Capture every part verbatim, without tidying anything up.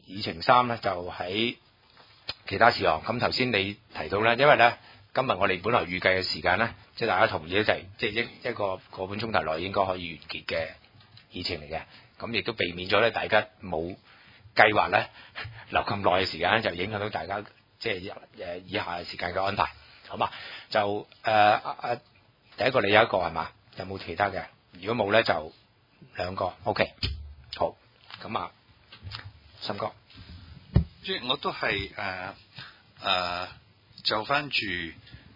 議程三咧就喺其他事項。咁頭先你提到咧，因為咧今日我哋本來預計嘅時間咧，即係大家同意咧就係即係一一個個半鐘頭內應該可以完結嘅議程嚟嘅。咁亦都避免咗咧大家冇計劃咧留咁耐嘅時間，就影響到大家即係誒以下嘅時間嘅安排，好嘛？就誒啊、呃、第一個你有一個係嘛？有冇其他嘅？如果冇咧就兩個 OK。好，咁啊，森哥， 即係我都係誒誒就翻住誒，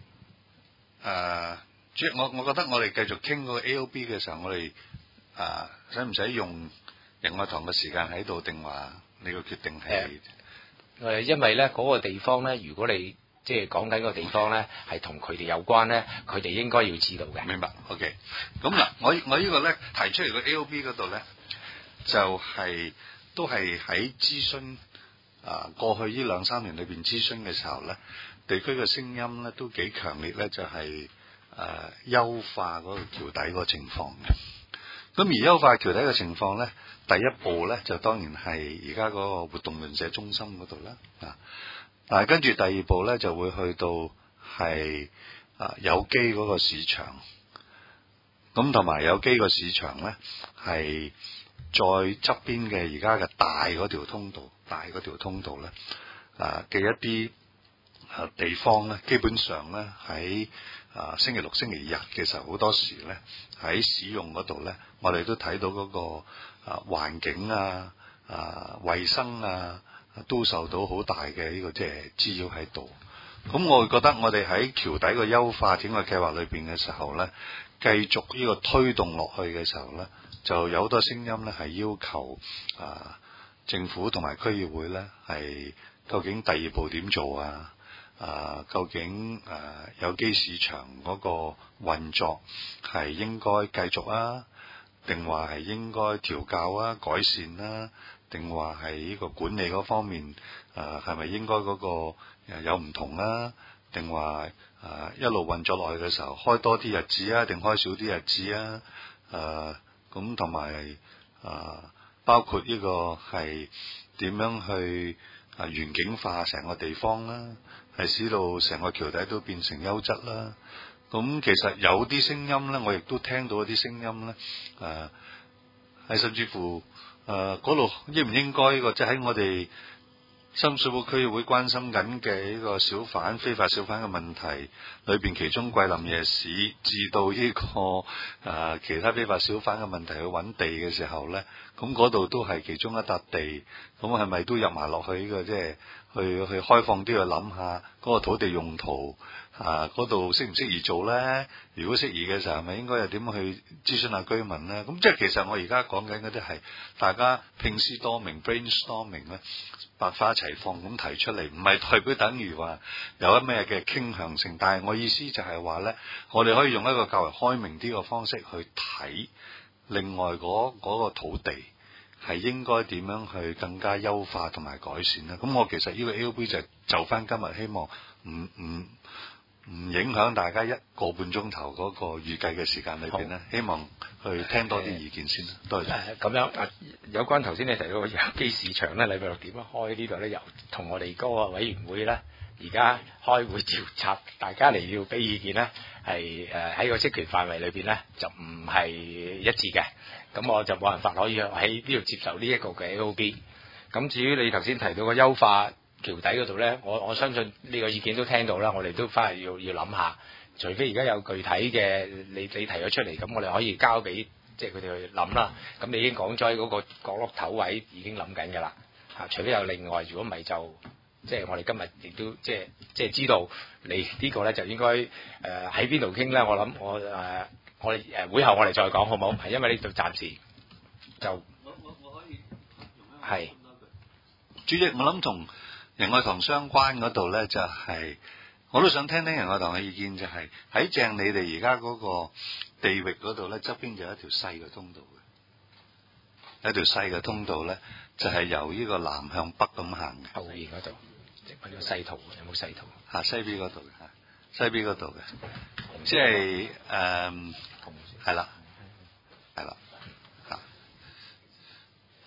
即係我我覺得我哋繼續傾嗰個 A O B 嘅時候，我哋誒使唔使用仁愛堂嘅時間喺度，定話你個決定係誒？因為咧嗰個地方咧，如果你即係講緊個地方咧，係同佢哋有關咧，佢哋應該要知道嘅。 明白 ？OK。咁嗱，我我呢個咧提出嚟個 A O B 嗰度咧，就係、是、都係喺諮詢啊過去呢兩三年裏邊諮詢嘅時候咧，地區嘅聲音咧都幾強烈咧，就係誒優化嗰個橋底個情況嘅。咁而優化橋底嘅情況咧，第一步咧就當然係而家嗰個活動鄰舍中心嗰度啦，啊，但係跟住第二步咧就會去到係啊有機嗰個市場，咁同埋有機個市場咧係再側邊嘅而家嘅大嗰條通道，大嗰條通道咧啊嘅一啲啊地方咧，基本上咧喺啊星期六、星期日嘅時候，好多時咧喺使用嗰度咧，我哋都睇到嗰個啊環境啊、啊衛生啊，都受到好大嘅呢個即係滋擾喺度。咁我會覺得我哋喺橋底個優化整個計劃裏邊嘅時候咧，繼續呢個推動落去嘅時候咧，就有好多聲音咧係要求啊政府同埋區議會咧係究竟第二步點做啊？啊，究竟誒、啊、有機市場嗰個運作係應該繼續啊，定話係應該調教啊、改善啦、啊，定話係呢個管理嗰方面誒係咪應該嗰個有唔同啊？定話誒一路運作落去嘅時候開多啲日子啊，定開少啲日子啊？誒咁同埋誒包括呢個係點樣去啊園景化成個地方啦、啊？係使到成個橋底都變成優質啦。咁其實有啲聲音咧，我亦都聽到一啲聲音咧，誒、呃、係甚至乎誒嗰度應唔應該呢個即係喺我哋深水埗區議會關心緊嘅呢個小販非法小販嘅問題裏邊，其中桂林夜市至到呢、這個誒、呃、其他非法小販嘅問題去揾地嘅時候咧，咁嗰度都係其中一笪地，咁係咪都入埋落去呢、這個即係？去去開放啲去諗下嗰個土地用途啊，嗰度適唔適宜做咧？如果適宜嘅時候，係咪應該又點樣去諮詢下居民咧？咁即係其實我而家講緊嗰啲係大家拼思多明 brainstorming 咧，百花齊放咁提出嚟，唔係代表等於話有一咩嘅傾向性。但係我意思就係話咧，我哋可以用一個較為開明啲嘅方式去睇另外嗰嗰個土地。係應該點樣去更加優化同埋改善咧？咁我其實呢個 A O B 就就翻今日希望唔唔唔影響大家一個半鐘頭嗰個預計嘅時間裏邊咧，希望去聽多啲意見先啦。多謝。 咁樣啊，有關頭先你提到有機市場咧，禮拜六點樣開呢度咧？由同我哋嗰個委員會咧，而家開會調查，大家嚟要俾意見咧，係誒喺個職權範圍裏邊咧，就唔係一致嘅。咁我就冇辦法可以喺呢度接受呢一個嘅 A O B。咁至於你頭先提到個優化橋底嗰度咧，我我相信呢個意見都聽到啦。我哋都翻嚟要要諗下，除非而家有具體嘅你你提咗出嚟，咁我哋可以交俾即係佢哋去諗啦。咁你已經講咗喺嗰個角落頭位已經諗緊㗎啦。嚇，除非有另外，如果唔係就即係我哋今日亦都即係即係知道你呢個咧就應該誒喺邊度傾咧。我諗我誒。呃我哋誒會後我哋再講好唔好？係因為呢度暫時就我我我可以係主席，我諗同仁愛堂相關嗰度咧，就係、是、我都想聽聽仁愛堂嘅意見，就係、是、喺正你哋而家嗰個地域嗰度咧，側邊就有一條細嘅通道嘅，有條細嘅通道咧，就係、是、由呢個南向北咁行嘅。 後面嗰度，即係個細圖，有冇細圖？ 嚇，西邊嗰度嘅，西邊嗰度嘅，即係誒。係啦，係啦，嚇。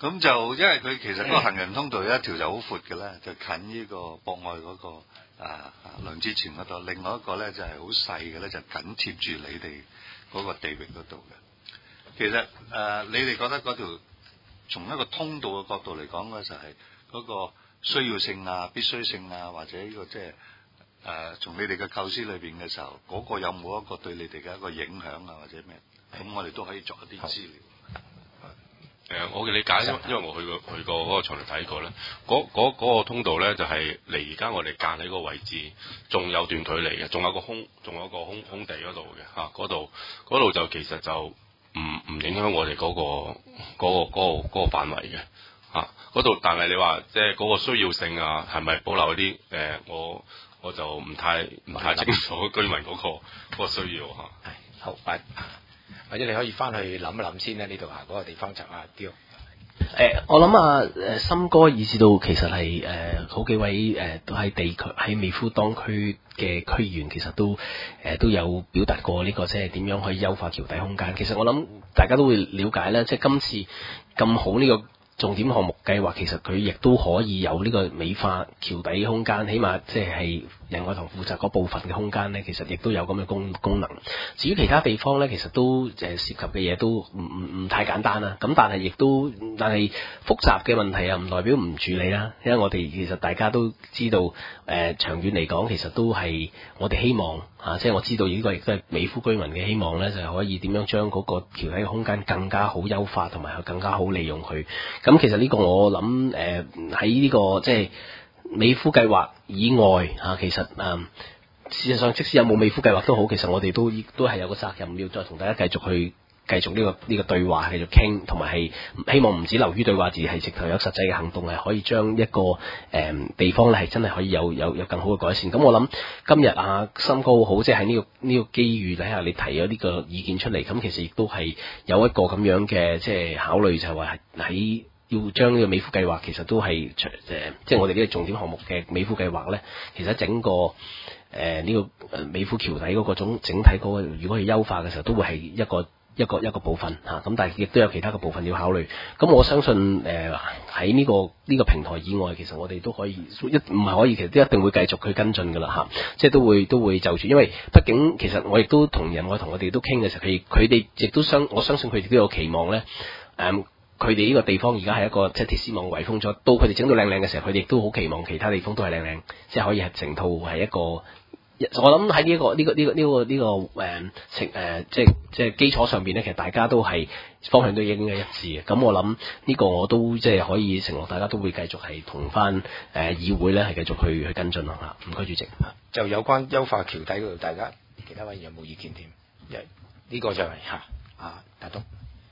咁就因為佢其實嗰個行人通道有一條就好闊嘅咧，就近呢個博愛嗰、那個啊梁之泉嗰度，另外一個咧就係好細嘅咧，就緊貼住你哋嗰個地域嗰度嘅。其實誒、呃，你哋覺得嗰條從一個通道嘅角度嚟講咧，就係、是、嗰個需要性啊、必須性啊，或者呢、這個即係誒從你哋嘅構思裏邊嘅時候，嗰、那個有冇一個對你哋嘅一個影響啊，或者咩？咁我哋都可以作一啲資料。 誒、呃，我嘅理解，因為因為我去過去過嗰個場嚟睇過咧，嗰嗰嗰個通道咧就係離而家我哋間喺個位置，仲有段距離嘅，仲有個空，仲有個空空地嗰度嘅嚇，嗰度嗰度就其實就唔唔影響我哋嗰、嗰個嗰、嗰個嗰、嗰個嗰、嗰個範圍嘅嚇，嗰度。但係你話即係嗰個需要性啊，係咪保留一啲誒、呃？我我就唔太唔太清楚居民嗰、嗰個嗰個需要嚇。係、 啊、好，或者你可以翻去諗一諗先咧，呢度啊嗰個地方就阿刁。誒、 呃，我諗啊，誒，森哥以至到其實係誒、呃、好幾位誒、呃、都喺地區喺美孚當區嘅區議員，其實都誒、呃、都有表達過呢、這個即係點樣去優化橋底空間。其實我諗大家都會了解咧，即係今次咁好呢、這個重點項目計劃，其實佢亦都可以有呢個美化橋底空間，起碼即係仁愛堂負責嗰部分嘅空間呢，其實亦都有咁嘅功功能。至於其他地方呢，其實都誒涉及嘅嘢都唔唔唔太簡單啦。咁但係亦都但係複雜嘅問題啊，唔代表唔處理啦。因為我哋其實大家都知道，誒、呃、長遠嚟講，其實都係我哋希望啊，即係我知道呢個亦都係美孚居民嘅希望呢，就係、是、可以點樣將嗰個橋底嘅空間更加好優化，同埋更加好利用佢。咁其實呢個我諗誒喺呢個即係美孚計劃以外嚇、啊，其實誒、呃、事實上即使有冇美孚計劃都好，其實我哋都都係有個責任要再同大家繼續去繼續呢、這個呢、這個對話，繼續傾，同埋係希望唔止留於對話，而係直頭有實際嘅行動，係可以將一個誒、呃、地方咧係真係可以有有有更好嘅改善。咁我諗今日啊森哥好，即係喺呢個呢、這個機遇底下，你提咗呢個意見出嚟，咁其實亦都係有一個咁樣嘅即係考慮，就係話喺要將呢個美孚計劃，其實都係誒，即係我哋呢個重點項目嘅美孚計劃咧，其實整個誒呢、呃這個誒美孚橋底嗰個種整體嗰個，如果係優化嘅時候，都會係一個一個一個部分嚇。咁、啊、但係亦都有其他嘅部分要考慮。咁我相信誒喺呢個呢、這個平台以外，其實我哋都可以一唔係可以，其實都一定會繼續去跟進噶啦嚇。即係都會都會就住，因為畢竟其實我亦都同仁愛同我哋都傾嘅時候，佢佢哋亦都相我相信佢哋都有期望咧誒。嗯佢哋呢個地方而家係一個即係鐵絲網圍封咗，到佢哋整到靚靚嘅時候，佢哋亦都好期望其他地方都係靚靚，即係可以係成套係一個。我諗喺呢一個呢、這個呢、這個呢、這個呢、這個誒情誒即係即係基礎上邊咧，其實大家都係方向都應該一致嘅。咁我諗呢個我都即係可以承諾，大家都會繼續係同翻誒議會咧係繼續去去跟進咯嚇。唔該主席。 就有關優化橋底嗰度，大家其他位有冇意見添？呢、這個就係、是、嚇啊大東。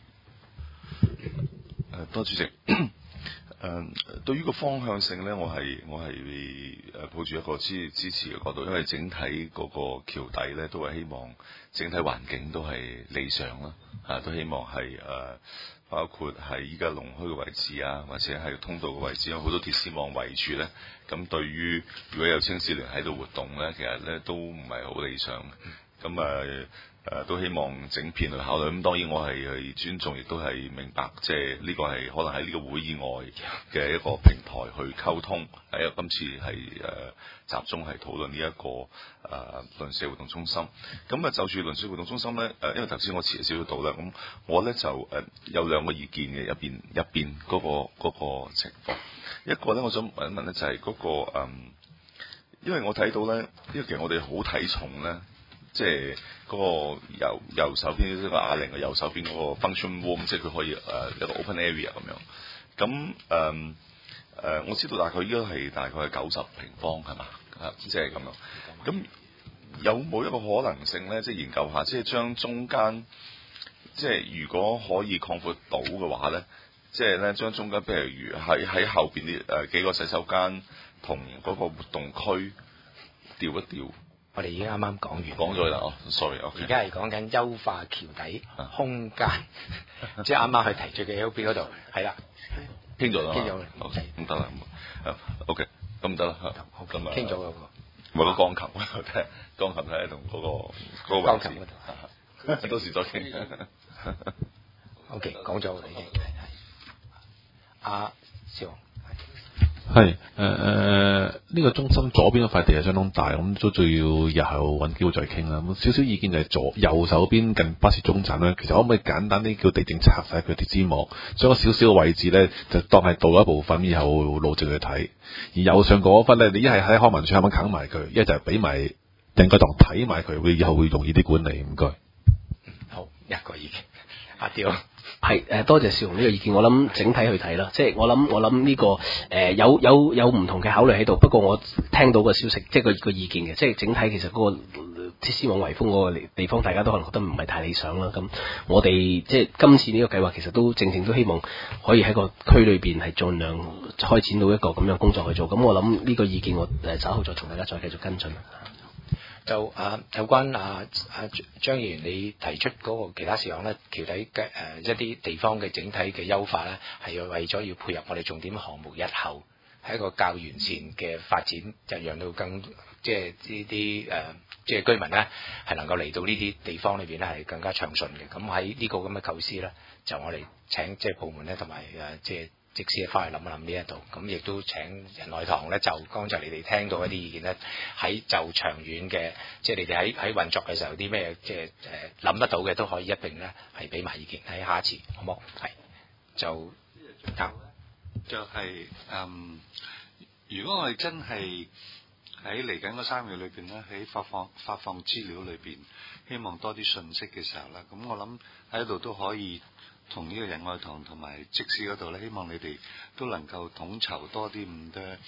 誒多主席，誒、呃、對於個方向性咧，我係我係誒抱住一個支支持嘅角度，因為整體嗰個橋底咧都係希望整體環境都係理想啦，啊都希望係誒、呃、包括係依家龍墟嘅位置啊，或者係通道嘅位置，有好多鐵絲網圍住咧，咁對於如果有青少年喺度活動咧，其實咧都唔係好理想，咁啊。呃誒、呃、都希望整片去考慮，咁當然我係去尊重，亦都係明白，即係呢個係可能喺呢個會以外嘅一個平台去溝通。係啊，今次係誒、呃、集中係討論呢、這、一個誒鄰舍活動中心。咁啊，就住鄰舍活動中心咧，誒、呃、因為頭先我遲少少到啦，咁我咧就誒、呃、有兩個意見嘅，入邊入邊嗰個嗰、那個情況。一個咧，我想問一問咧，就係、是、嗰、那個誒、呃，因為我睇到咧，因為其實我哋好睇重咧。即係嗰個右右手邊呢個啞鈴嘅右手邊嗰個 function room，即係佢可以誒、呃、一個 open area 咁樣。咁誒誒，我知道大概依家係大概係九十平方係嘛？啊，即係咁樣。咁有冇一個可能性咧？即係研究下，即係將中間，即係如果可以擴闊到嘅話咧，即係咧將中間，譬如喺喺後邊啲誒幾個洗手間同嗰個活動區調一調。 我哋已經啱啱講完， 講咗啦哦 ，sorry， 而家係講緊優化橋底空間，即係啱啱去提出嘅 L B 嗰度，係啦， 傾咗啦， 傾咗啦， 咁得啦，OK，咁唔得啦，咁啊， 傾咗嗰個， 咪個鋼琴嗰度聽，鋼琴睇同嗰個嗰個鋼琴嗰度， 到時再傾。 OK，講咗啦已經。 阿少雄。 係誒誒，呢個中心左邊嗰塊地係相當大，咁都仲要日後揾機會再傾啦。咁少少意見就係左右手邊近巴士總站咧，其實可唔可以簡單啲叫地政拆晒佢鐵絲網，將個少少嘅位置咧就當係道路一部分，以後路直去睇。而右上嗰忽咧，你一係喺康文署下面啃埋佢，一係就係俾埋定個檔睇埋佢，會以後會容易啲管理。唔該。 好，一個意見，阿刁。 係誒，多謝少雄呢個意見，我諗整體去睇啦，即係我諗我諗呢個誒、呃、有有有唔同嘅考慮喺度，不過我聽到個消息，即係個個意見嘅，即係整體其實嗰個鐵絲網圍封嗰個地方，大家都可能覺得唔係太理想啦。咁我哋即係今次呢個計劃，其實都正正都希望可以喺個區裏邊係盡量開展到一個咁樣工作去做。咁我諗呢個意見我誒稍後再同大家再繼續跟進。 就啊，有關啊啊張議員你提出嗰個其他事項咧，橋底嘅誒、呃、一啲地方嘅整體嘅優化咧，係要為咗要配合我哋重點項目日後係一個較完善嘅發展，就讓到更即係呢啲誒即係居民咧係能夠嚟到呢啲地方裏邊咧係更加暢順嘅。咁喺呢個咁嘅構思咧，就我哋請即係部門咧同埋誒即係。即使翻去諗一諗呢一度，咁亦都請仁愛堂咧，就剛才你哋聽到一啲意見咧，喺就長遠嘅，即係你哋喺喺運作嘅時候有啲咩，即係誒諗得到嘅都可以一並咧係俾埋意見喺下一次，好冇？係就答就係、是、嗯，如果我哋真係喺嚟緊嗰三個月裏邊咧，喺發放發放資料裏邊，希望多啲信息嘅時候咧，咁我諗喺度都可以。同呢個仁愛堂同埋職事嗰度咧，希望你哋都能夠統籌多啲咁多誒誒，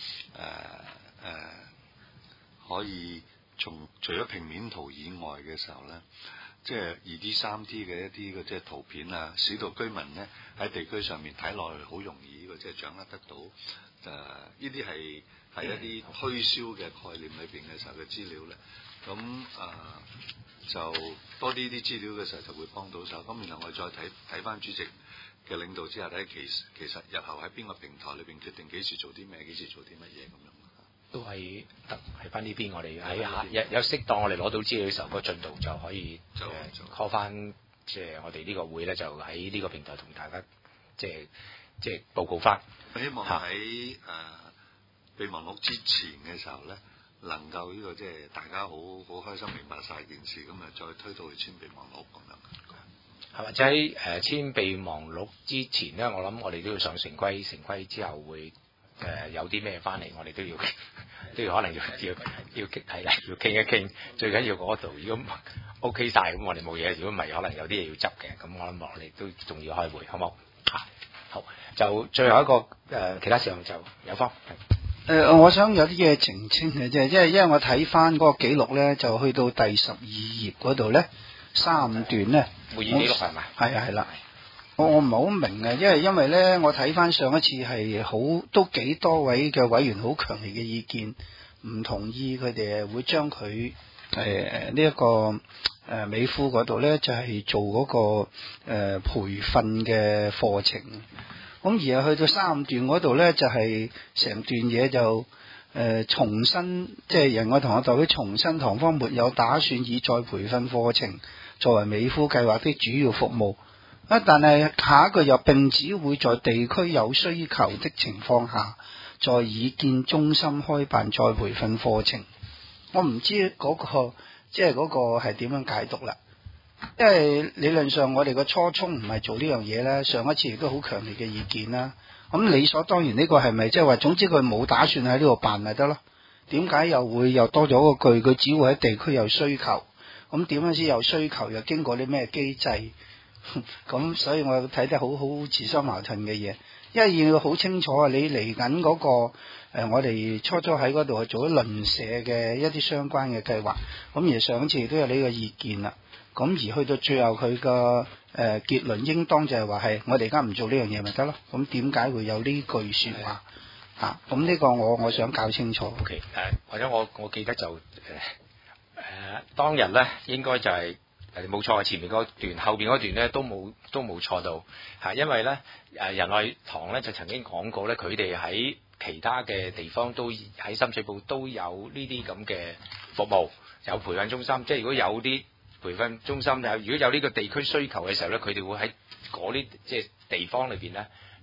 可以從除咗平面圖以外嘅時候咧，即係二 D、三 D 嘅一啲嘅即係圖片啊，使到居民咧喺地區上面睇落去好容易呢個即係掌握得到誒，呢啲係係一啲推銷嘅概念裏邊嘅時候嘅資料咧，咁誒。呃就多啲啲資料嘅時候就會幫到手，咁然後我哋再睇睇翻主席嘅領導之下睇，其實其實日後喺邊個平台裏邊決定幾時做啲咩，幾時做啲乜嘢咁樣， 都係得喺翻呢邊，我哋喺下有有適當我哋攞到資料嘅時候，個進度就可以就 call 翻，即係我哋呢個會咧就喺呢個平台同大家即係即係報告翻。 希望喺誒備忘錄之前嘅時候咧。能夠呢、這個即係大家好好開心明白晒件事，咁啊再推到去簽備忘錄咁樣。 係或者喺誒簽備忘錄之前咧，我諗我哋都要上城規，城規之後會誒、呃、有啲咩翻嚟，我哋都要都要可能要要要傾係啦，要傾一傾。最緊要嗰度如果 OK 晒，咁我哋冇嘢；如果唔係，可能有啲嘢要執嘅。咁我諗我哋都仲要開會，好冇？嚇、啊，好。就最後一個誒、呃、其他事項就有方。 誒、呃，我想有啲嘢澄清嘅啫，因為因為我睇翻嗰個記錄咧，就去到第十二頁嗰度咧，三段咧， 會議記錄係咪？ 係啊係啦，我我唔係好明啊，因為因為咧，我睇翻上一次係好都幾多位嘅委員好強烈嘅意見，唔同意佢哋會將佢誒呢一個誒、呃、美孚嗰度咧，就係、是、做嗰、那個誒、呃、培訓嘅課程。咁而係去到三段嗰度咧，就係、是、成段嘢就誒、呃、重新，即係仁愛堂嘅代表重申堂方沒有打算以再培訓課程作為美孚計劃的主要服務。啊，但係下一個又並只會在地區有需求的情況下，在已建中心開辦再培訓課程。我唔知嗰、那個即係嗰個係點樣解讀啦。因為理論上我哋個初衷唔係做呢樣嘢咧，上一次亦都好強烈嘅意見啦。咁理所當然呢個係咪即係話，總之佢冇打算喺呢度辦咪得咯？點解又會又多咗個句？佢只會喺地區有需求。咁點樣先有需求？又經過啲咩機制？咁所以我睇得好好自相矛盾嘅嘢。因為要好清楚啊，你嚟緊嗰個誒、呃，我哋初初喺嗰度做咗鄰舍嘅一啲相關嘅計劃。咁而上一次亦都有呢個意見啦。咁而去到最後佢個誒結論應當就係話係我哋而家唔做呢樣嘢咪得咯？咁點解會有呢句說話啊？咁呢個我我想搞清楚。 OK，誒、呃、或者我我記得就誒誒、呃、當日咧應該就係誒冇錯，前面嗰段後邊嗰段咧都冇都冇錯到嚇，因為咧誒仁愛堂咧就曾經講過咧，佢哋喺其他嘅地方都喺深水埗都有呢啲咁嘅服務，有培訓中心，即係如果有啲培訓中心有，如果有呢個地區需求嘅時候咧，佢哋會喺嗰啲即係地方裏邊咧，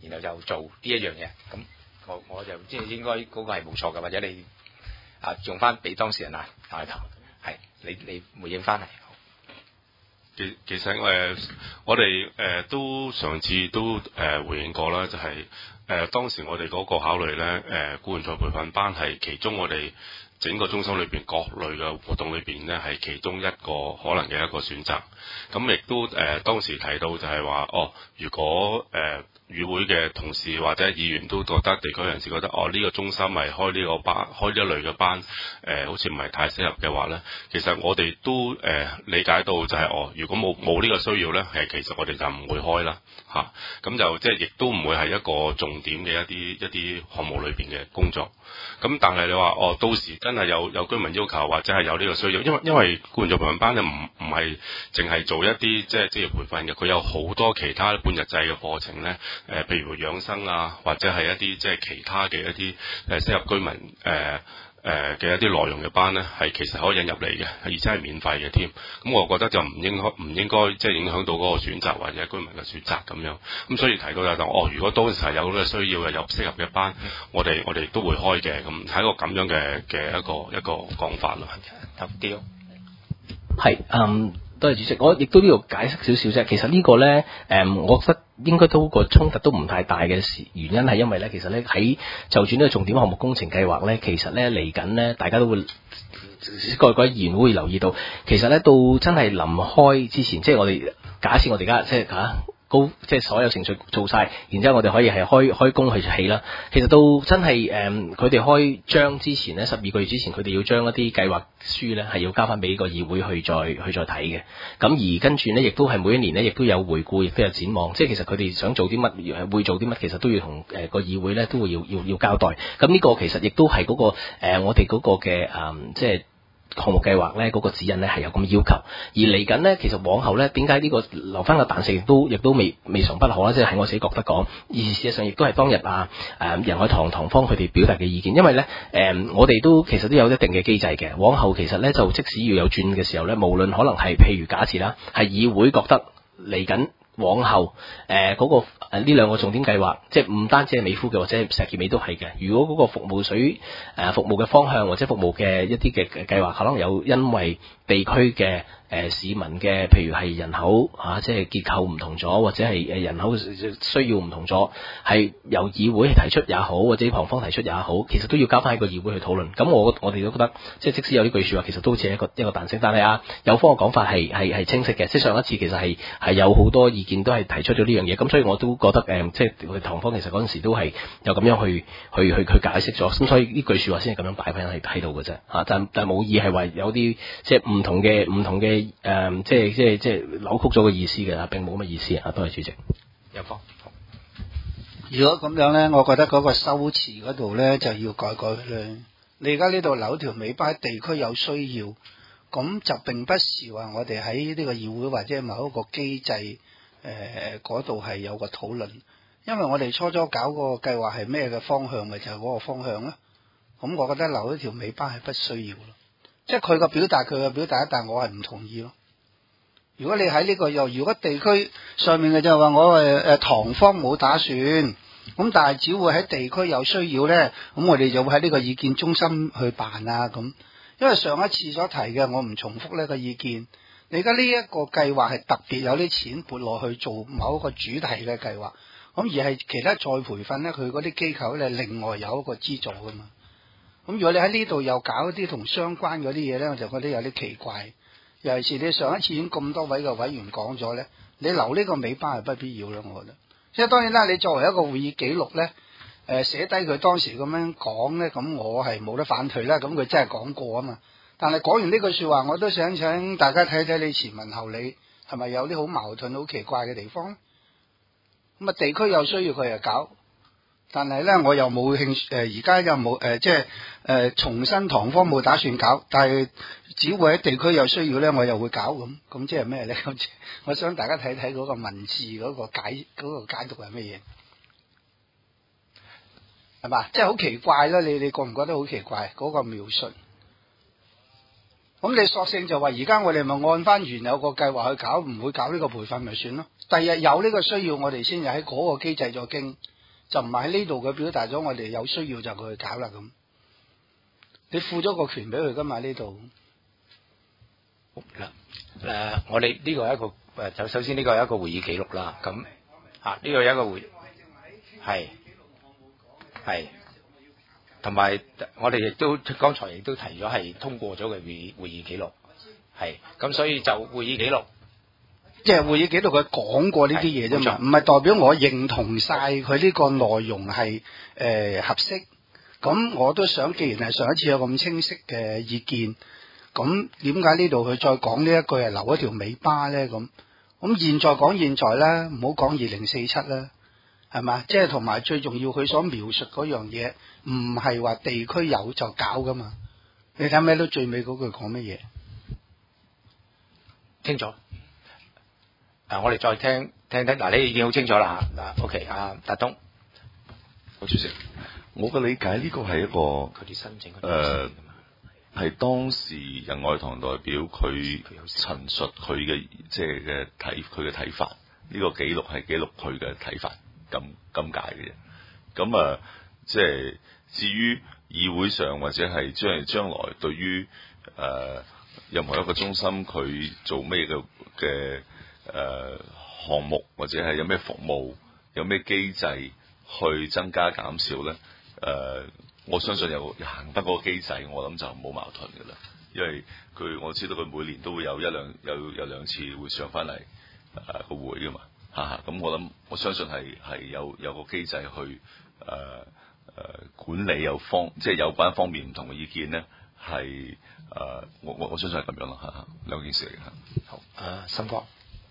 然後就做呢一樣嘢。咁我我就即係應該嗰個係冇錯嘅，或者你啊用翻俾當事人啊大頭係你你回應翻係。 其其實誒、呃，我哋誒、呃、都上次都誒、呃、回應過啦，就係、是、誒、呃、當時我哋嗰個考慮咧，誒、呃、僱員再培訓班係其中我哋整個中心裏邊各類嘅活動裏邊咧，係其中一個可能嘅一個選擇。咁亦都誒、呃、當時提到就係話，哦，如果誒、呃與會嘅同事或者議員都覺得地區人士覺得哦呢、這個中心係開呢個班開呢一類嘅班，誒、呃、好似唔係太適合嘅話咧，其實我哋都誒、呃、理解到就係、是、哦如果冇冇呢個需要咧，係其實我哋就唔會開啦嚇，咁、啊、就即係亦都唔會係一個重點嘅一啲一啲項目裏邊嘅工作。咁但係你話哦到時真係有有居民要求或者係有呢個需要，因為因為僱員再培訓班咧唔唔係淨係做一啲即係職業培訓嘅，佢有好多其他半日制嘅課程咧。誒、呃，譬如養生啊，或者係一啲即係其他嘅一啲誒適合居民誒誒嘅一啲內容嘅班咧，係其實可以引入嚟嘅，而且係免費嘅添。咁我覺得就唔應該唔應該即係影響到嗰個選擇或者居民嘅選擇咁樣。咁所以提到就係哦，如果當時係有呢個需要嘅有適合嘅班，嗯、我哋我哋都會開嘅。咁係一個咁樣嘅嘅一個一個講法咯。 頭雕係嗯。多謝主席，我亦都呢度解釋少少啫。其實呢個呢，誒、嗯，我覺得應該都個衝突都唔太大嘅事，原因係因為呢，其實呢，喺就住呢個重點項目工程計劃呢，其實呢嚟緊呢，大家都會各個議員會留意到，其實呢，到真係臨開之前，即係我哋假設我哋而家即係嚇。高即係所有程序做晒，然之後我哋可以係開開工去起啦。其實到真係誒，佢哋開張之前咧，十二個月之前，佢哋要將一啲計劃書咧係要交翻俾個議會去再去再睇嘅。咁而跟住呢，亦都係每一年呢，亦都有回顧，亦都有展望。即係其實佢哋想做啲乜，會做啲乜，其實都要同誒個議會咧都會要要要交代。咁呢個其實亦都係嗰個、呃、我哋嗰個嘅誒、呃、即係。項目計劃咧嗰個指引咧係有咁要求，而嚟緊呢，其實往後咧點解呢個留翻個彈性亦都亦都未未嘗不可啦，即係喺我自己覺得講，而事實上亦都係當日啊誒仁愛堂堂方佢哋表達嘅意見，因為咧誒、呃、我哋都其實都有一定嘅機制嘅，往後其實咧就即使要有轉嘅時候咧，無論可能係譬如假設啦，係議會覺得嚟緊。往後誒嗰、呃那個呢、呃、兩個重點計劃，即係唔單止係美孚嘅，或者石硤尾都係嘅。如果嗰個服務水誒、呃、服務嘅方向或者服務嘅一啲嘅計劃，可能有因為地區嘅。誒、呃、市民嘅，譬如係人口啊，即係結構唔同咗，或者係誒人口需要唔同咗，係由議會提出也好，或者旁方提出也好，其實都要交翻喺個議會去討論。咁我我哋都覺得，即係即使有呢句説話，其實都好似一個一個彈性。但係啊，有方嘅講法係係係清晰嘅。即係上一次其實係係有好多意見都係提出咗呢樣嘢。咁所以我都覺得誒、呃，即係我哋旁方其實嗰陣時都係有咁樣去去去去解釋咗。咁所以呢句説話先係咁樣擺翻喺喺度嘅啫。啊，但但冇意係話有啲即係唔同嘅唔同嘅。誒、嗯，即係即係即係扭曲咗個意思嘅，並冇乜意思啊！多謝主席。 有方， 如果咁樣咧，我覺得嗰個修辭嗰度咧就要改改咧。你而家呢度留條尾巴，地區有需要，咁就並不是話我哋喺呢個議會或者某一個機制誒嗰度係有個討論，因為我哋初初搞個計劃係咩嘅方向，咪就係、是、嗰個方向咯。咁我覺得留一條尾巴係不需要咯。即係佢個表達，佢個表達，但我係唔同意咯。如果你喺呢、這個又，如果地區上面嘅就話我誒誒塘方冇打算，咁但係只會喺地區有需要咧，咁我哋就會喺呢個意見中心去辦啊咁。因為上一次所提嘅，我唔重複呢個意見。你而家呢一個計劃係特別有啲錢撥落去做某一個主題嘅計劃，咁而係其他再培訓咧，佢嗰啲機構咧另外有一個資助噶嘛。咁如果你喺呢度又搞一啲同相關嗰啲嘢咧，我就覺得有啲奇怪。尤其是你上一次已經咁多位嘅委員講咗咧，你留呢個尾巴係不必要啦，我覺得。即係當然啦，你作為一個會議記錄咧，誒、呃、寫低佢當時咁樣講咧，咁我係冇得反對啦。咁佢真係講過啊嘛。但係講完呢句説話，我都想請大家睇睇你前文後理係咪有啲好矛盾、好奇怪嘅地方咧？咁啊，地區有需要佢又搞。但係咧，我又冇興趣誒，而家又冇誒，即係誒、呃、重新塘方冇打算搞，但係只會喺地區有需要咧，我又會搞咁，咁即係咩咧？咁我想大家睇睇嗰個文字嗰個解嗰、嗰個解讀係乜嘢，係嘛？即係好奇怪啦！你你覺唔覺得好奇怪嗰、嗰個描述？咁你索性就話而家我哋咪按翻原有個計劃去搞，唔會搞呢個培訓咪算咯。第日有呢個需要，我哋先至喺嗰個機制再傾。 就唔係喺呢度佢表達咗我哋有需要就佢去搞啦咁。你賦咗個權俾佢噶嘛呢度？ 嗱誒、呃，我哋呢個係一個誒，就首先呢個係一個會議記錄啦。咁啊，呢、這個係一個會係係，同埋我哋亦都剛才亦都提咗係通過咗嘅會會議記錄，係咁，所以就會議記錄， 即係會議記錄佢講過呢啲嘢啫嘛，唔係代表我認同晒佢呢個內容係誒、呃、合適。咁我都想，既然係上一次有咁清晰嘅意見。咁點解呢度佢再講呢一句係留一條尾巴咧？咁咁現在講現在啦，唔好講二零四七啦，係嘛？即係同埋最重要，佢所描述嗰樣嘢唔係話地區有就搞噶嘛？你睇咩都最尾嗰句講乜嘢？ 清楚。啊，我哋再聽聽聽。嗱，你已經好清楚啦嚇。嗱 ，OK，阿達東， 好主席，我嘅理解呢個係一個佢啲申請誒。係當時仁愛堂代表佢陳述佢嘅即係嘅睇佢嘅睇法，呢、這個記錄係記錄佢嘅睇法咁咁解嘅啫。咁啊，即係至於議會上或者係將係將來對於誒、呃、任何一個中心佢做咩嘅嘅誒項目或者係有咩服務有咩機制去增加減少咧誒？呃我相信有行得嗰個機制，我諗就冇矛盾嘅啦。因為佢我知道佢每年都會有一兩有有兩次會上翻嚟誒個會噶嘛，嚇、啊、咁我諗我相信係係有有個機制去誒誒、呃呃、管理有方即係有關方面唔同嘅意見咧，係誒、呃、我我我相信係咁樣咯嚇嚇兩件事嚟嘅嚇。 好，誒森哥，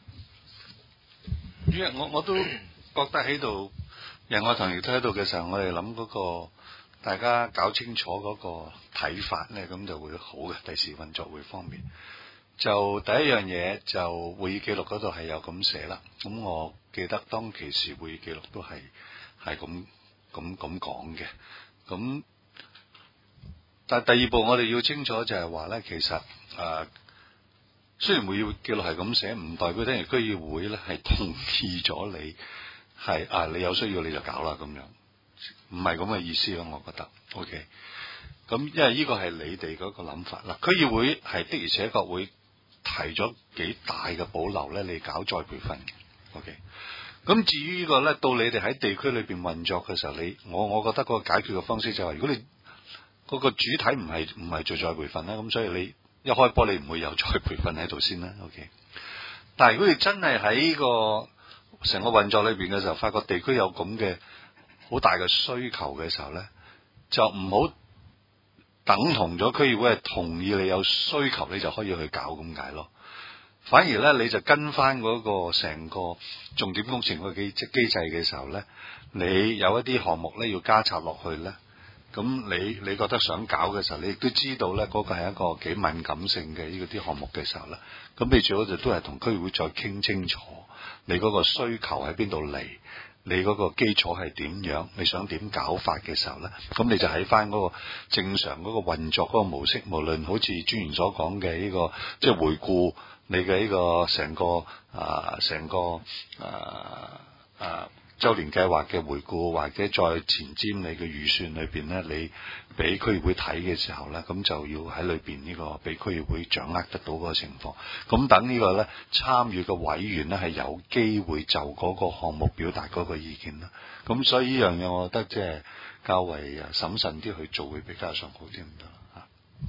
因為我我都覺得喺度仁愛堂亦都喺度嘅時候，我哋諗嗰個。大家搞清楚嗰個睇法咧，咁就會好嘅。第時運作會方便。就第一樣嘢就會議記錄嗰度係有咁寫啦。咁我記得當其時會議記錄都係係咁咁咁講嘅。咁但係第二步我哋要清楚就係話咧，其實誒、呃、雖然會議記錄係咁寫，唔代表等於區議會咧係同意咗你係啊，你有需要你就搞啦咁樣。唔係咁嘅意思咯，我覺得 OK。咁因為呢個係你哋嗰個諗法啦。區議會係的而且確會提咗幾大嘅保留咧，你搞再培訓嘅 OK。咁至於呢個咧，到你哋喺地區裏邊運作嘅時候，你我我覺得嗰個解決嘅方式就係、是，如果你嗰個主體唔係唔係做再培訓啦，咁所以你一開波你唔會有再培訓喺度先啦 OK。但係如果你真係喺個成個運作裏邊嘅時候，發覺地區有咁嘅好大嘅需求嘅時候咧，就唔好等同咗區議會係同意你有需求，你就可以去搞咁解咯。反而咧，你就跟翻嗰個成個重點工程嘅機機制嘅時候咧，你有一啲項目咧要加插落去咧，咁你你覺得想搞嘅時候，你亦都知道咧嗰個係一個幾敏感性嘅呢個啲項目嘅時候咧，咁你最好就都係同區議會再傾清楚，你嗰個需求喺邊度嚟。你嗰個基礎係點樣？你想點搞法嘅時候咧，咁你就喺翻嗰個正常嗰個運作嗰個模式，無論好似專員所講嘅呢個，即係回顧你嘅呢個成個啊成個啊啊週年計劃嘅回顧，或者再前瞻你嘅預算裏邊咧，你俾區議會睇嘅時候咧，咁就要喺裏邊呢個俾區議會掌握得到嗰個情況。咁等呢個咧參與嘅委員咧係有機會就嗰個項目表達嗰個意見啦。咁所以呢樣嘢，我覺得即係較為誒審慎啲去做會比較上好啲，唔得嚇。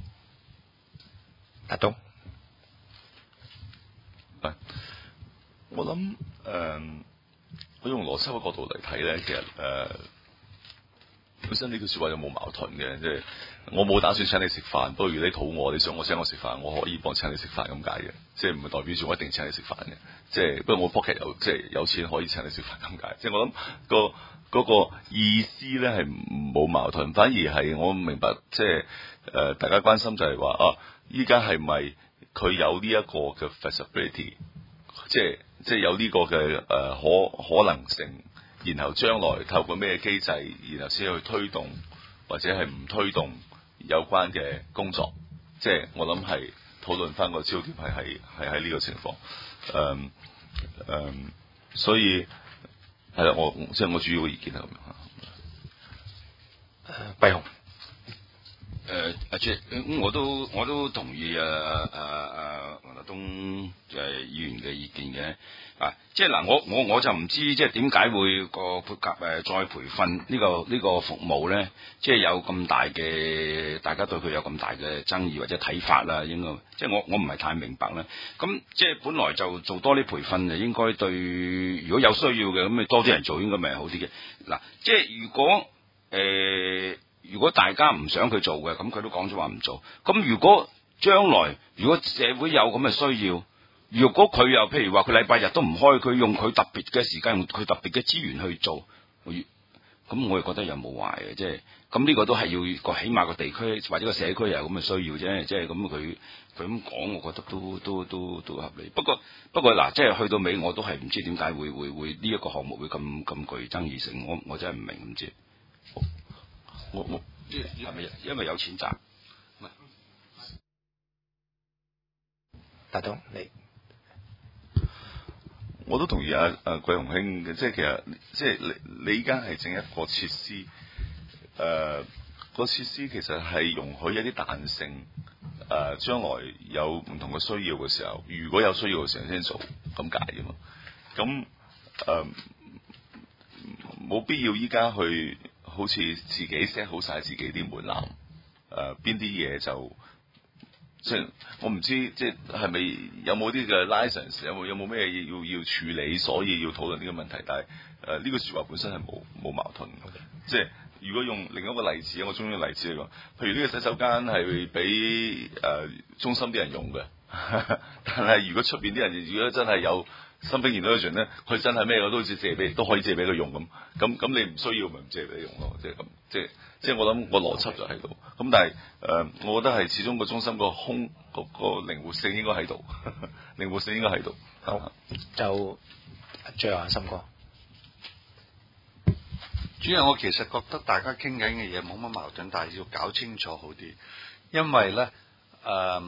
阿東， 係我諗誒。呃我用邏輯嘅角度嚟睇咧，其實誒、呃、本身呢句説話有冇矛盾嘅，即係我冇打算請你食飯，不過如果你肚餓，你想我請我食飯，我可以幫請你食飯咁解嘅，即係唔係代表住我一定請你食飯嘅，即係不過我 pocket 有即係有錢可以請你食飯咁解，即係我諗、嗰個嗰、嗰個意思咧係冇矛盾，反而係我明白即係誒、呃、大家關心就係話啊，依家係咪佢有呢一個嘅 feasibility， 即係。即係有呢個嘅誒、呃、可可能性，然後將來透過咩機制，然後先去推動或者係唔推動有關嘅工作。即係我諗係討論翻個焦點係係係喺呢個情況。誒、嗯、誒、嗯，所以係啦，我即係我主要嘅意見係咁樣嚇。 誒，畢雄。 誒阿朱，咁我都我都同意啊啊啊黃立東誒議員嘅意見嘅啊，即係嗱，我我我就唔知即係點解會個配合誒再培訓呢個呢個服務咧，即係有咁大嘅大家對佢有咁大嘅爭議或者睇法啦，應該即係我我唔係太明白啦。咁即係本來就做多啲培訓就應該對，如果有需要嘅咁咪多啲人做應該咪好啲嘅。嗱，即係如果誒。呃如果大家唔想佢做嘅，咁佢都講咗話唔做。咁如果將來如果社會有咁嘅需要，如果佢又譬如話佢禮拜日都唔開，佢用佢特別嘅時間，用佢特別嘅資源去做，咁我又覺得又冇壞嘅，即係咁呢個都係要個起碼個地區或者個社區有咁嘅需要啫，即係咁佢佢咁講，我覺得都都都都合理。不過不過嗱，即係去到尾我都係唔知點解會會會呢一個項目會咁咁具爭議性，我我真係唔明唔知。我我係咪因為有錢賺？唔係， 大東你， 我都同意啊啊桂雄兄嘅，即係其實即係你你依家係整一個設施，誒、呃、個設施其實係容許一啲彈性，誒、呃、將來有唔同嘅需要嘅時候，如果有需要嘅時候先做，咁解啫嘛。咁誒冇必要依家去。好似自己 set 好晒自己啲門檻，誒邊啲嘢就即係我唔知，即係係咪有冇啲嘅 license，有冇有冇咩嘢要要處理，所以要討論呢個問題。但係誒呢個説話本身係冇冇矛盾嘅。Okay. 即係如果用另一個例子，我中意嘅例子嚟講，譬如呢個洗手間係俾誒中心啲人用嘅，但係如果出邊啲人如果真係有新兵研究團咧，佢真係咩我都好似借俾，都可以借俾佢用咁。咁咁你唔需要咪唔借俾你用咯，即係咁，即係即係我諗個邏輯就喺度。咁但係誒、呃，我覺得係始終個中心個空個個靈活性應該喺度，靈活性應該喺度。 好，就最後阿森哥， 主要我其實覺得大家傾緊嘅嘢冇乜矛盾，但係要搞清楚好啲，因為咧誒、呃，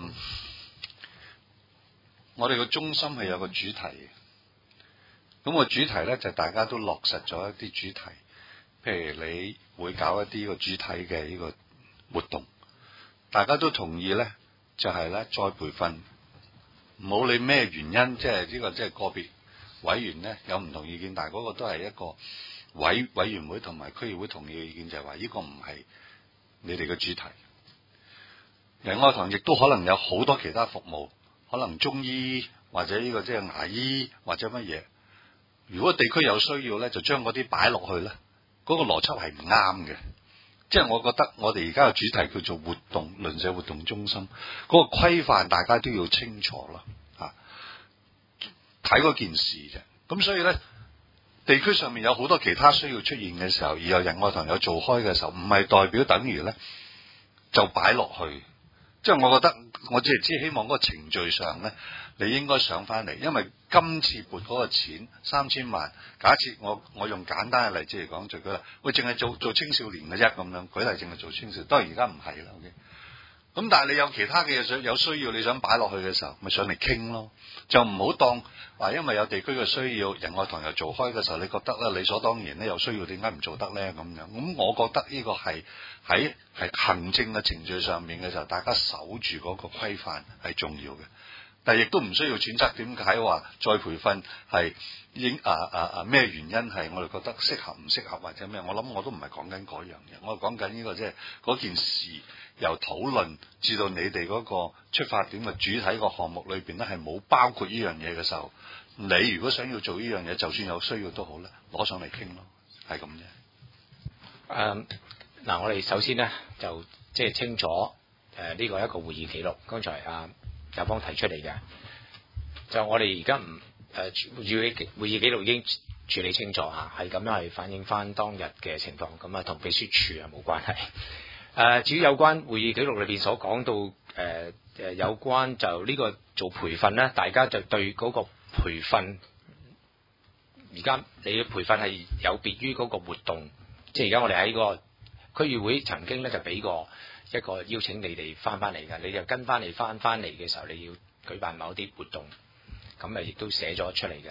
我哋個中心係有個主題嘅。咁個主題咧就大家都落實咗一啲主題，譬如你會搞一啲個主題嘅呢個活動，大家都同意咧，就係咧再培訓，唔好理咩原因，即係呢個即係個別委員咧有唔同意見，但係嗰個都係一個委委員會同埋區議會同意嘅意見，就係話呢個唔係你哋嘅主題。仁愛堂亦都可能有好多其他服務，可能中醫或者呢個即係牙醫或者乜嘢。如果地區有需要咧，就將嗰啲擺落去咧，嗰、那個邏輯係唔啱嘅。即係我覺得我哋而家嘅主題叫做活動鄰舍活動中心，嗰、那個規範大家都要清楚啦。啊，睇嗰件事啫。咁所以咧，地區上面有好多其他需要出現嘅時候，而有仁愛堂有做開嘅時候，唔係代表等於咧就擺落去。即係我覺得，我只係只希望嗰個程序上咧，你應該上翻嚟，因為今次撥嗰個錢三千萬，假設我我用簡單嘅例子嚟講，就舉例，喂，淨係做做青少年嘅啫咁樣，舉例淨係做青少年，當然而家唔係啦 ，OK。咁但係你有其他嘅嘢想有需要，你想擺落去嘅時候，咪上嚟傾咯，就唔好當話因為有地區嘅需要，仁愛堂又做開嘅時候，你覺得咧理所當然咧有需要，點解唔做得咧咁樣？咁我覺得呢個係喺係行政嘅程序上面嘅時候，大家守住嗰個規範係重要嘅。但係亦都唔需要揣測點解話再培訓係應啊啊啊咩原因係我哋覺得適合唔適合或者咩？我諗我都唔係講緊嗰樣嘢，我係講緊呢個即係嗰件事由討論至到你哋嗰個出發點嘅主體個項目裏邊咧係冇包括呢樣嘢嘅時候，你如果想要做呢樣嘢，就算有需要都好咧，攞上嚟傾咯，係咁啫。 誒嗱，我哋首先咧就即係清楚誒呢、呃這個一個會議記錄，剛才啊。有方提出嚟嘅，就我哋而家唔誒會議會議記錄已經處理清楚嚇，係咁樣係反映翻當日嘅情況，咁啊同秘書處啊冇關係。誒、呃，至於有關會議記錄裏邊所講到誒誒、呃、有關就呢個做培訓咧，大家就對嗰個培訓，而家你嘅培訓係有別於嗰個活動，即係而家我哋喺個區議會曾經咧就俾過一個邀請你哋翻翻嚟㗎，你就跟翻嚟翻翻嚟嘅時候，你要舉辦某啲活動，咁咪亦都寫咗出嚟嘅。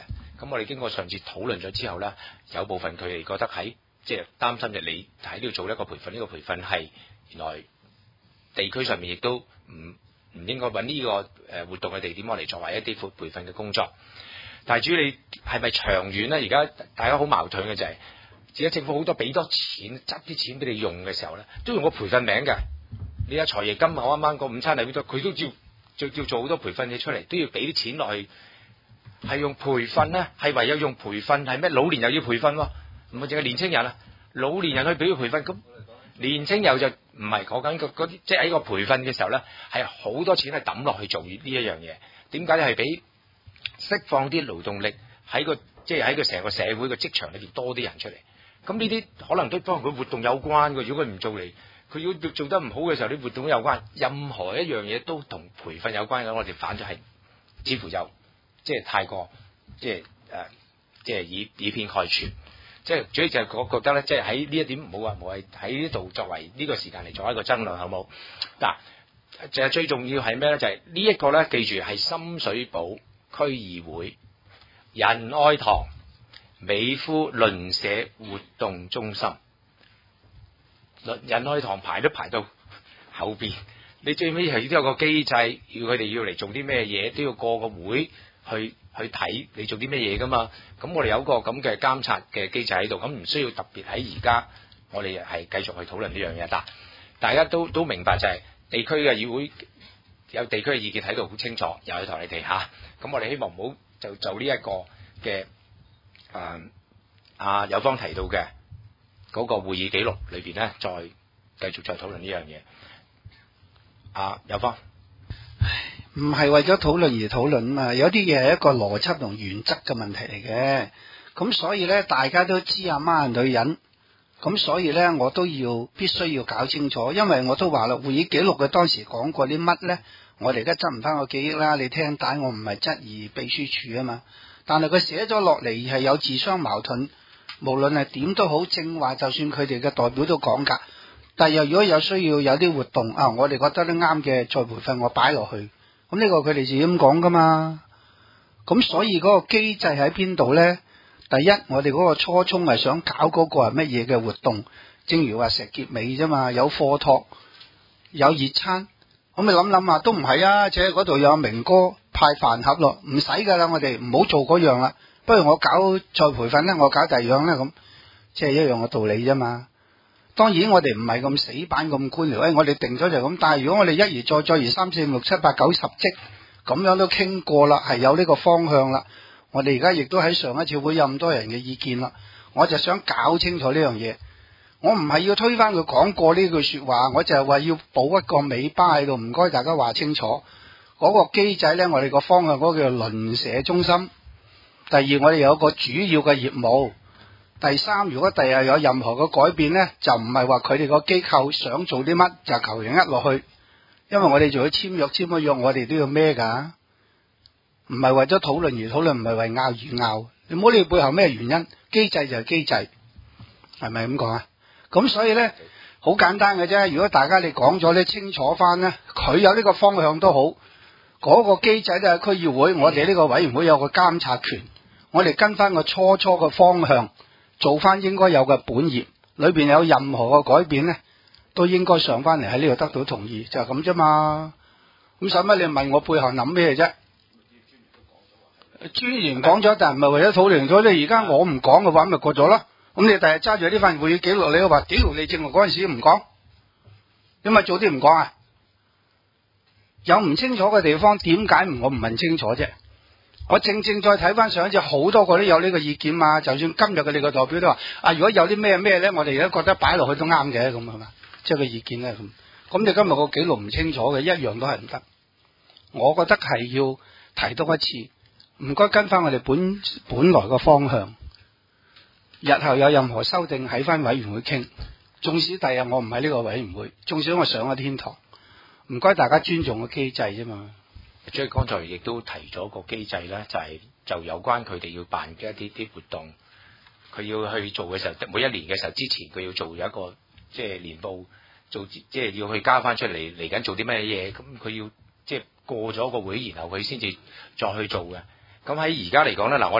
咁我哋經過上次討論咗之後咧，有部分佢哋覺得喺即係擔心就你喺呢度做一個培訓，呢、這個培訓係原來地區上面亦都唔唔應該揾呢個誒活動嘅地點我嚟作為一啲培訓嘅工作。但係至於你係咪長遠咧？而家大家好矛盾嘅就係、是，而家政府好多俾多錢執啲錢俾你用嘅時候咧，都用個培訓名㗎。你阿財爺今日我啱啱個午餐禮都佢都照就叫做好多培訓嘢出嚟，都要俾啲錢落去，係用培訓咧，係唯有用培訓係咩？老年又要培訓喎，唔係淨係年青人啊，老年人去俾佢培訓，咁年青友就唔係講緊嗰啲，即係喺個培訓嘅時候咧，係好多錢係抌落去做呢一樣嘢。點解咧？係俾釋放啲勞動力喺個即係喺個成個社會嘅職場裏邊多啲人出嚟。咁呢啲可能都幫佢活動有關嘅。如果佢唔做嚟，佢要做得唔好嘅時候，啲活動有關。任何一樣嘢都同培訓有關嘅，我哋反咗係似乎就即係太過即係誒、呃，即係以以偏概全。即係主要就係我覺得咧，即係喺呢一點唔好話冇係喺呢度作為呢個時間嚟做一個爭論，好冇？嗱，就係最重要係咩咧？就係、是、呢一個咧，記住係深水埗區議會仁愛堂美孚鄰舍活動中心。仁愛堂排都排到後邊，你最尾係都有個機制，要佢哋要嚟做啲咩嘢，都要過個會去去睇你做啲咩嘢噶嘛。咁我哋有個咁嘅監察嘅機制喺度，咁唔需要特別喺而家我哋係繼續去討論呢樣嘢。但大家都都明白就係地區嘅議會有地區嘅意見睇到好清楚，又去同你哋嚇。咁我哋希望唔好就就呢一個嘅誒啊有方提到嘅嗰個會議記錄裏邊咧，再繼續再討論呢樣嘢。啊，有方唔係為咗討論而討論啊嘛，有啲嘢係一個邏輯同原則嘅問題嚟嘅。咁所以咧，大家都知阿媽係女人，咁所以咧，我都要必須要搞清楚，因為我都話啦，會議記錄嘅當時講過啲乜咧，我哋而家執唔翻個記憶啦。你聽帶我唔係質疑秘書處啊嘛，但係佢寫咗落嚟係有自相矛盾。無論係點都好，正話就算佢哋嘅代表都講㗎，但係又如果有需要有啲活動啊，我哋覺得都啱嘅，再培訓我擺落去，咁呢個佢哋自己咁講㗎嘛。咁所以嗰個機制喺邊度呢？第一，我哋嗰個初衷係想搞嗰個係乜嘢嘅活動，正如話石硤尾啫嘛，有課託，有熱餐，咁你諗諗下都唔係啊，即係嗰度有明哥派飯盒咯，唔使㗎啦，我哋唔好做嗰樣啦。不如我搞再培訓咧，我搞第二樣咧，咁即係一樣嘅道理啫嘛。當然我哋唔係咁死板咁官僚，誒我哋定咗就咁。但係如果我哋一而再再而三四五六七八九十職咁樣都傾過啦，係有呢個方向啦。我哋而家亦都喺上一次會有咁多人嘅意見啦，我就想搞清楚呢樣嘢。我唔係要推翻佢講過呢句說話，我就係話要補一個尾巴喺度。唔該大家話清楚嗰個機制咧，我哋個方向嗰個叫做鄰舍中心。第二，我哋有一個主要嘅業務。第三，如果第日有任何嘅改變呢，就唔係話佢哋個機構想做啲乜就求人呃落去，因為我哋做咗簽約，簽咗約我哋都要孭㗎，唔係為咗討論而討論，唔係為拗而拗。你唔好理背後咩原因，機制就係機制，係咪咁講啊？咁所以呢，好簡單嘅啫。如果大家你講咗呢清楚翻呢，佢有呢個方向都好，嗰、那個機制都係區議會，我哋呢個委員會有個監察權。我哋跟翻個初初嘅方向，做翻應該有嘅本業，裏邊有任何嘅改變呢，都應該上翻嚟喺呢度得到同意，就係咁啫嘛。咁使乜你問我背後諗咩啫？專員講咗，但係唔係為咗討論咗咧。而家我唔講嘅話，咪過咗咯。咁你第日揸住呢份會議記錄，你都話屌你正話嗰陣時唔講，你咪早啲唔講啊？有唔清楚嘅地方，點解我唔問清楚啫？我正正再睇翻上一次，好多個都有呢個意見嘛。就算今日嘅你個代表都話啊，如果有啲咩咩咧，我哋而家覺得擺落去都啱嘅，咁係嘛？即係個意見咧咁。咁你今日個記錄唔清楚嘅，一樣都係唔得。我覺得係要提多一次，唔該跟翻我哋本本來個方向。日後有任何修訂喺翻委員會傾，縱使第日我唔喺呢個委員會，縱使我上咗天堂，唔該大家尊重個機制啫嘛。 即係剛才亦都提咗個機制咧，就係、是、就有關佢哋要辦嘅一啲啲活動，佢要去做嘅時候，每一年嘅時候之前佢要做有一個即係年報，做即係要去交翻出嚟嚟緊做啲咩嘢，咁佢要即係過咗個會，然後佢先至再去做嘅。咁喺而家嚟講咧，嗱我哋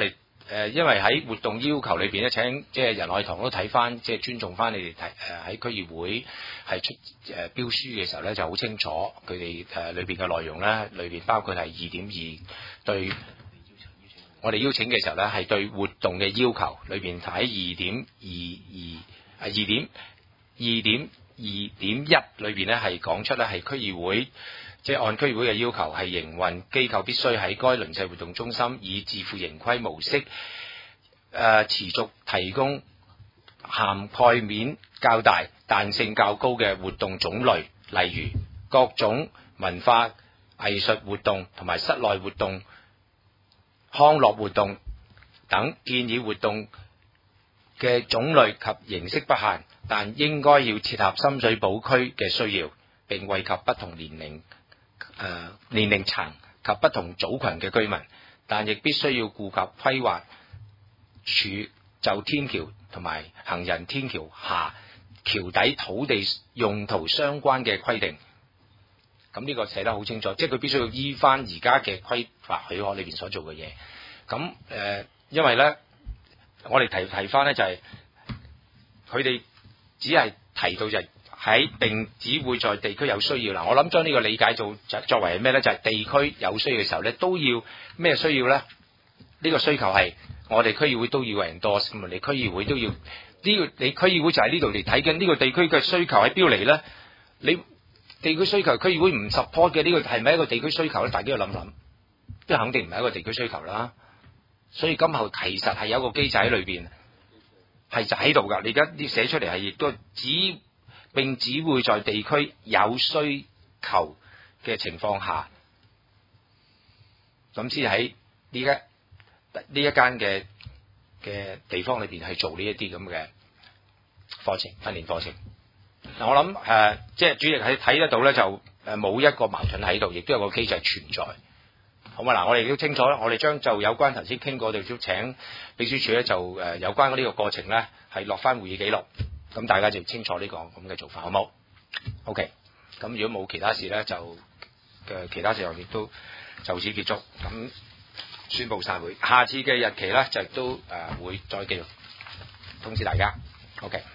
誒，因為喺活動要求裏邊咧，請即係仁愛堂都睇翻，即係尊重翻你哋睇誒喺區議會係出誒標書嘅時候咧，就好清楚佢哋誒裏邊嘅內容咧，裏邊包括係二點二對我哋邀請嘅時候咧，係對活動嘅要求裏邊喺二點二二啊二點二點二點一裏邊咧係講出咧係區議會。即係按區議會嘅要求，係營運機構必須喺該鄰舍活動中心以自負盈虧模式，誒、呃、持續提供涵蓋面較大、彈性較高嘅活動種類，例如各種文化藝術活動同埋室內活動、康樂活動等。建議活動嘅種類及形式不限，但應該要切合深水埗區嘅需要，並惠及不同年齡。誒、呃、年齡層及不同組群嘅居民，但亦必須要顧及規劃署就天橋同埋行人天橋下橋底土地用途相關嘅規定。咁呢個寫得好清楚，即係佢必須要依翻而家嘅規劃許可裏邊所做嘅嘢。咁誒、呃，因為咧，我哋提提翻咧就係佢哋只係提到就係、是。喺並只會在地區有需要嗱，我諗將呢個理解做作為係咩咧？就係、是、地區有需要嘅時候咧，都要咩需要咧？呢、這個需求係我哋區議會都要 endorse 咁啊！你區議會都要呢、這個，你區議會就喺呢度嚟睇緊呢個地區嘅需求喺邊嚟咧？你地區需求區議會唔 support 嘅呢個係咪一個地區需求咧？大家要諗諗，即係肯定唔係一個地區需求啦。所以今後其實係有一個機制喺裏邊，係就喺度㗎。你而家啲寫出嚟係亦都只。並只會在地區有需求嘅情況下，咁先喺呢一呢一間嘅嘅地方裏邊係做呢一啲咁嘅課程訓練課程。嗱，我諗誒、呃，即係主席喺睇得到咧，就誒冇一個矛盾喺度，亦都有個機制存在。好嘛，嗱，我哋都清楚啦，我哋將就有關頭先傾過，就都請秘書處咧就誒、呃、有關呢個過程咧係落翻會議記錄。咁大家就清楚呢個咁嘅做法，好冇 ？OK。咁如果冇其他事咧，就嘅其他事項亦都就此結束。咁宣佈散會。下次嘅日期咧，就都誒、呃、會再繼續通知大家。OK。